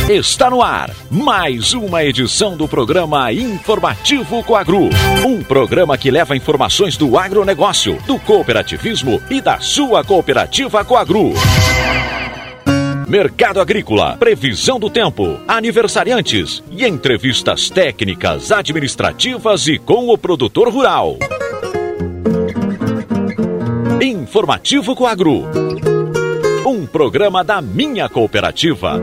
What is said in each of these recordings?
Está no ar mais uma edição do programa Informativo Coagro. Um programa que leva informações do agronegócio, do cooperativismo e da sua cooperativa Coagro. Mercado agrícola, previsão do tempo, aniversariantes e entrevistas técnicas, administrativas e com o produtor rural. Informativo Coagro. Um programa da minha cooperativa.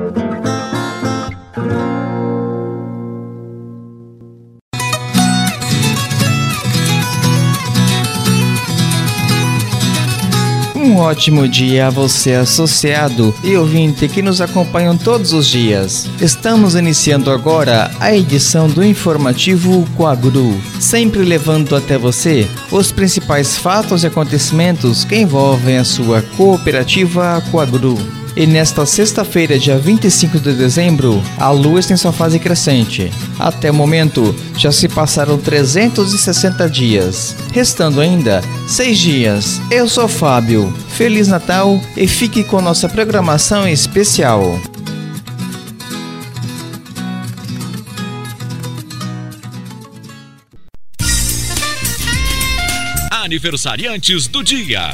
Um ótimo dia a você, associado e ouvinte que nos acompanham todos os dias. Estamos iniciando agora a edição do Informativo Coagro, sempre levando até você os principais fatos e acontecimentos que envolvem a sua cooperativa Coagro. E nesta sexta-feira, dia 25 de dezembro, a lua está em sua fase crescente. Até o momento, já se passaram 360 dias, restando ainda 6 dias. Eu sou Fábio, Feliz Natal e fique com nossa programação especial. Aniversariantes do dia.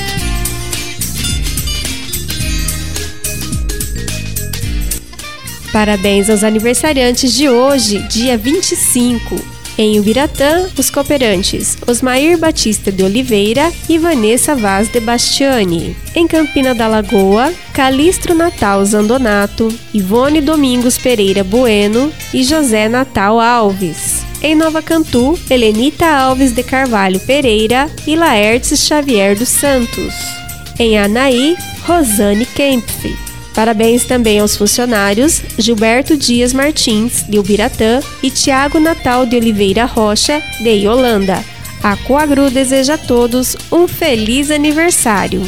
Parabéns aos aniversariantes de hoje, dia 25. Em Ubiratã, os cooperantes Osmair Batista de Oliveira e Vanessa Vaz de Bastiani. Em Campina da Lagoa, Calistro Natal Zandonato, Ivone Domingos Pereira Bueno e José Natal Alves. Em Nova Cantu, Helenita Alves de Carvalho Pereira e Laertes Xavier dos Santos. Em Anaí, Rosane Kempf. Parabéns também aos funcionários Gilberto Dias Martins, de Ubiratã, e Tiago Natal de Oliveira Rocha, de Iolanda. A Coagro deseja a todos um feliz aniversário.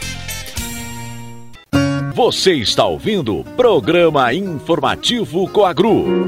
Você está ouvindo o programa Informativo Coagro.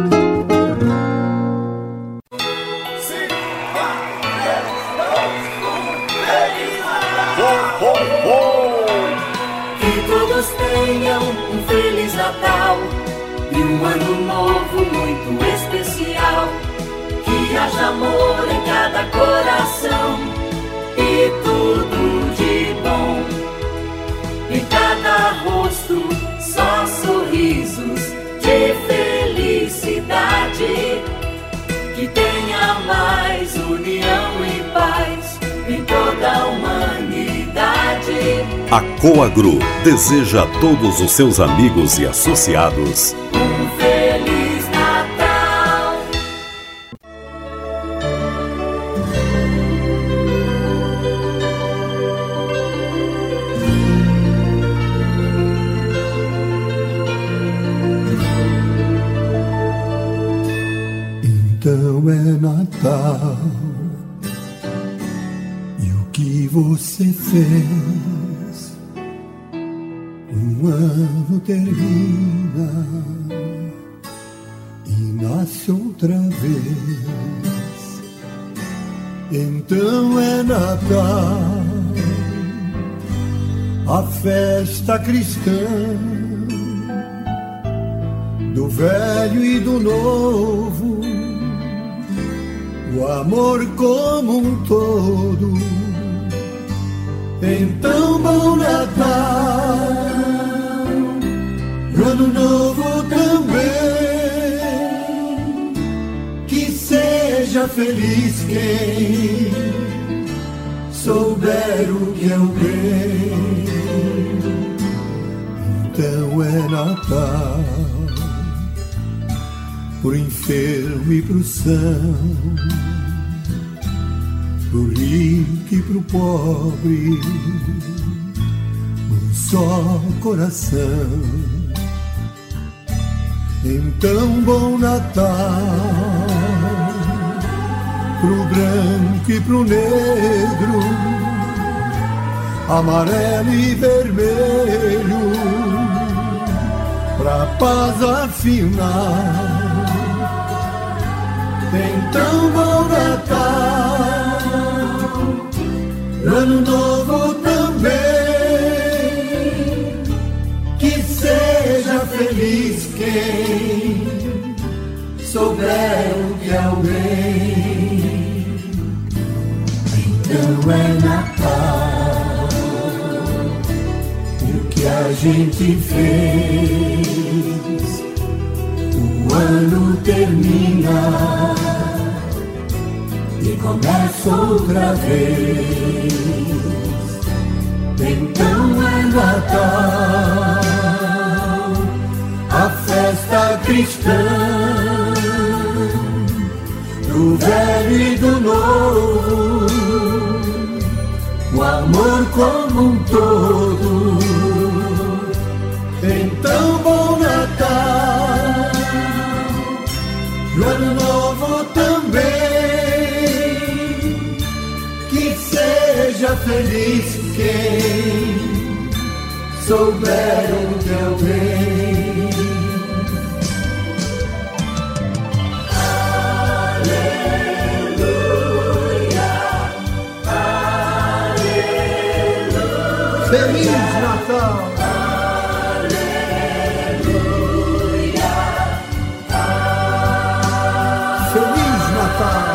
Tenham um Feliz Natal e um ano novo muito especial. Que haja amor em cada coração e tudo de bom. Em cada rosto só sorrisos de felicidade. Que tenha mais união e paz em toda a humanidade. A Coagro deseja a todos os seus amigos e associados um Feliz Natal. Então é Natal. E o que você fez? Um ano termina e nasce outra vez. Então é Natal, a festa cristã, do velho e do novo, o amor como um todo. Então bom Natal, ano novo também. Que seja feliz quem souber o que é o bem. Então é Natal, pro enfermo e pro são, pro rico e pro pobre, um só coração. Então bom Natal, pro branco e pro negro, amarelo e vermelho, pra paz afinal. Então bom Natal, ano novo também. Que seja feliz feliz quem souber o que é o bem. Então é Natal, o que a gente fez. O ano termina e começa outra vez. Então é Natal, a festa cristã, do velho e do novo, o amor como um todo. Então bom Natal, e o ano novo também, que seja feliz quem souber o que é o bem. Aleluia, aleluia. Feliz Natal. Aleluia, Feliz Natal.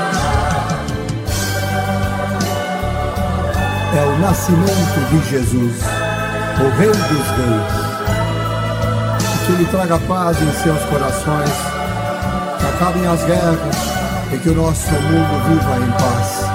É o nascimento de Jesus, o Rei dos Reis. Que Ele traga paz em seus corações, que acabem as guerras e que o nosso mundo viva em paz.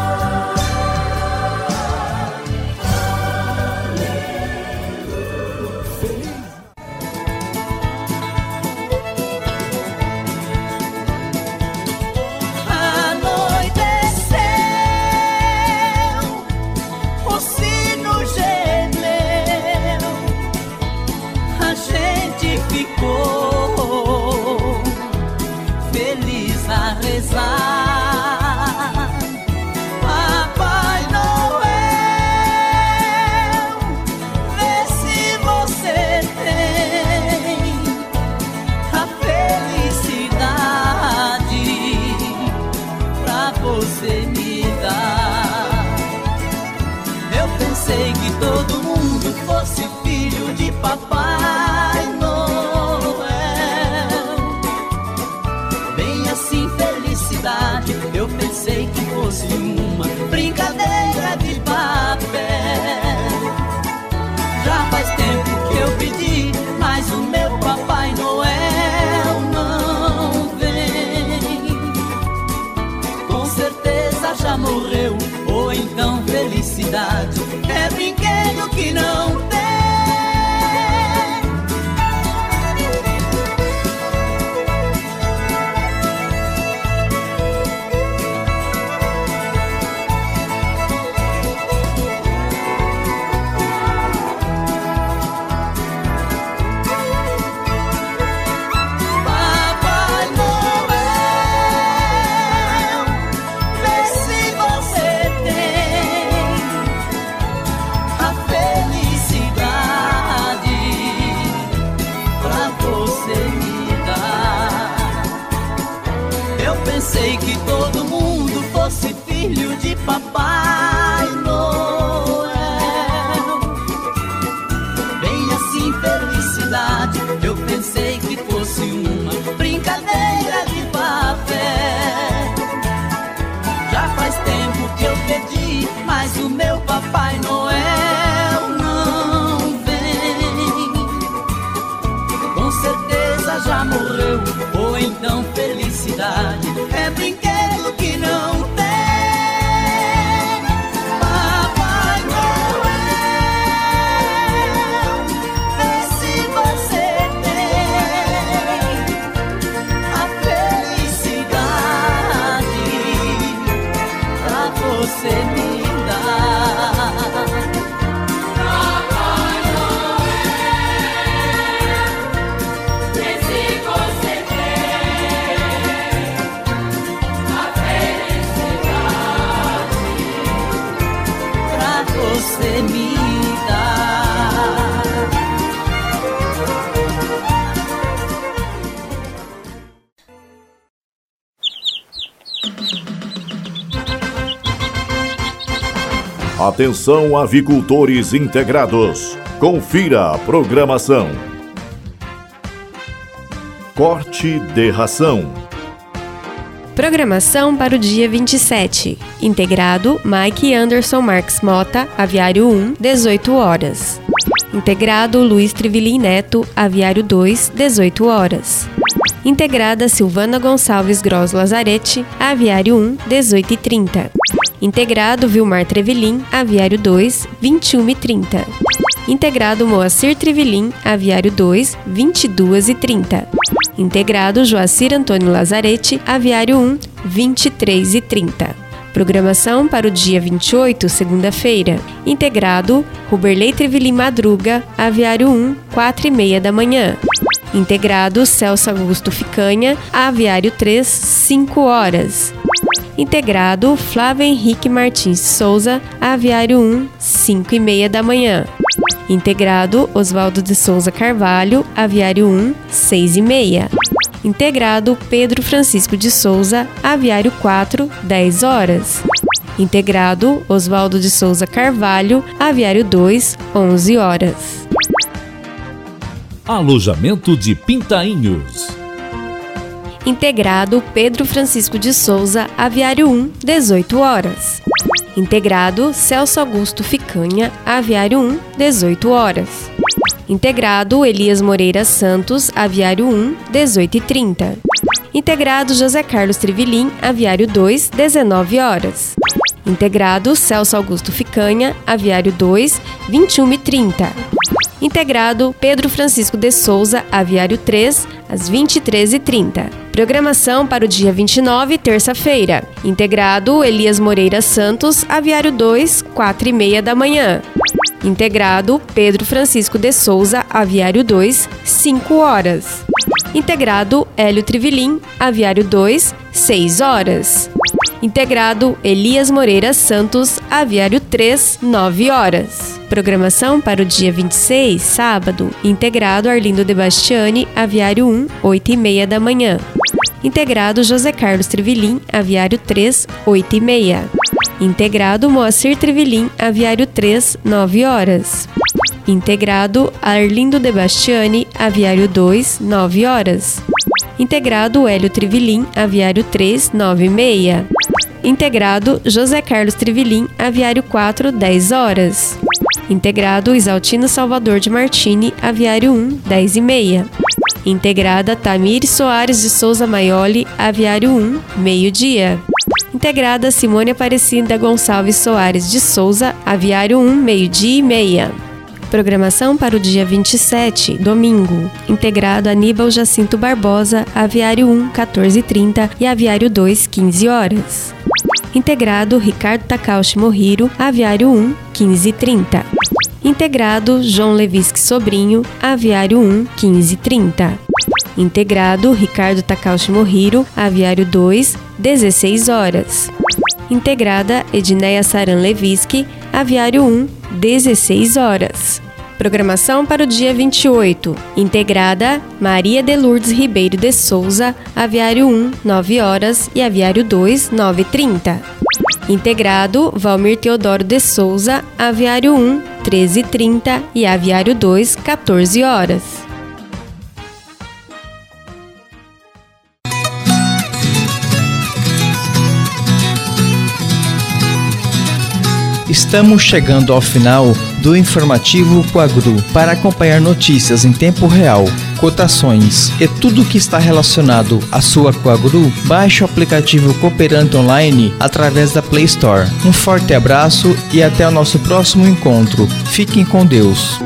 É brinquedo que não tem. Pensei que todo mundo fosse filho de Papai Noel. Bem assim, felicidade. Eu pensei que fosse uma brincadeira de papel. Já faz tempo que eu pedi, mas o meu Papai Noel não vem. Com certeza já morreu, ou então felicidade é brinquedo que não tem. Papai Noel, vê se você tem a felicidade pra você me dar. Papai Noel, vê se você você me dá. Atenção, avicultores integrados. Confira a programação. Corte de ração. Programação para o dia 27. Integrado Mike Anderson Marques Mota, Aviário 1, 18 horas. Integrado Luiz Trivelin Neto, Aviário 2, 18 horas. Integrada Silvana Gonçalves Gross Lazarete, Aviário 1, 18h30. Integrado Vilmar Trevelin, Aviário 2, 21h30. Integrado Moacir Trivelin, Aviário 2, 22h30. Integrado Joacir Antônio Lazarete, Aviário 1, 23h30. Programação para o dia 28, segunda-feira. Integrado Ruberley Trivelin Madruga, Aviário 1, 4h30 da manhã. Integrado Celso Augusto Ficanha, Aviário 3, 5 horas. Integrado Flávio Henrique Martins Souza, Aviário 1, 5h30 da manhã. Integrado Oswaldo de Souza Carvalho, Aviário 1, 6h30. Integrado Pedro Francisco de Souza, Aviário 4, 10 horas. Integrado Oswaldo de Souza Carvalho, Aviário 2, 11 horas. Alojamento de Pintainhos. Integrado Pedro Francisco de Souza, Aviário 1, 18 horas. Integrado Celso Augusto Ficanha, Aviário 1, 18 horas. Integrado Elias Moreira Santos, Aviário 1, 18h30. Integrado José Carlos Trivelin, Aviário 2, 19 horas. Integrado Celso Augusto Ficanha, Aviário 2, 21h30. Integrado Pedro Francisco de Souza, Aviário 3, às 23h30. Programação para o dia 29, terça-feira. Integrado Elias Moreira Santos, Aviário 2, 4h30 da manhã. Integrado Pedro Francisco de Souza, Aviário 2, 5 horas. Integrado Hélio Trivelin, Aviário 2, 6 horas. Integrado Elias Moreira Santos, Aviário 3, 9 horas. Programação para o dia 26, sábado. Integrado Arlindo de Bastiani, Aviário 1, 8h30 da manhã. Integrado José Carlos Trivelin, Aviário 3, 8h30. Integrado Moacir Trivelin, Aviário 3, 9 horas. Integrado Arlindo de Bastiani, Aviário 2, 9 horas. Integrado Hélio Trivelin, Aviário 3, 9h30. Integrado José Carlos Trivelin, Aviário 4, 10 horas. Integrado Isaltino Salvador de Martini, Aviário 1, 10h30. Integrada Tamir Soares de Souza Maioli, Aviário 1, meio-dia. Integrada Simone Aparecida Gonçalves Soares de Souza, Aviário 1, meio-dia e meia. Programação para o dia 27, domingo. Integrado Aníbal Jacinto Barbosa, Aviário 1, 14h30 e Aviário 2, 15 horas. Integrado Ricardo Takaushi Mohiro, Aviário 1, 15h30. Integrado João Levisque Sobrinho, Aviário 1, 15h30. Integrado Ricardo Takaushi Mohiro, Aviário 2, 16 horas. Integrada Edneia Saran Levisque, Aviário 1, 16 horas. Programação para o dia 28. Integrada Maria de Lourdes Ribeiro de Souza, Aviário 1, 9 horas e Aviário 2, 9h30. Integrado Valmir Teodoro de Souza, Aviário 1, 13h30 e Aviário 2, 14 horas. Estamos chegando ao final do informativo Coagru. Para acompanhar notícias em tempo real, cotações e tudo que está relacionado à sua Coagru, baixe o aplicativo Cooperante Online através da Play Store. Um forte abraço e até o nosso próximo encontro. Fiquem com Deus.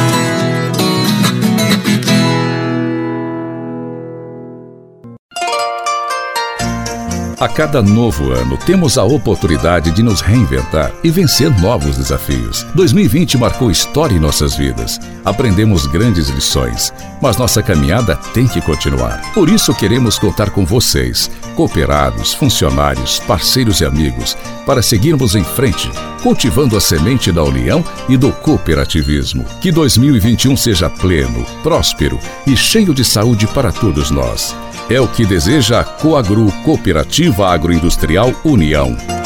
A cada novo ano, temos a oportunidade de nos reinventar e vencer novos desafios. 2020 marcou história em nossas vidas. Aprendemos grandes lições, mas nossa caminhada tem que continuar. Por isso, queremos contar com vocês, cooperados, funcionários, parceiros e amigos, para seguirmos em frente, cultivando a semente da união e do cooperativismo. Que 2021 seja pleno, próspero e cheio de saúde para todos nós. É o que deseja a Coagru, Cooperativa Agroindustrial União.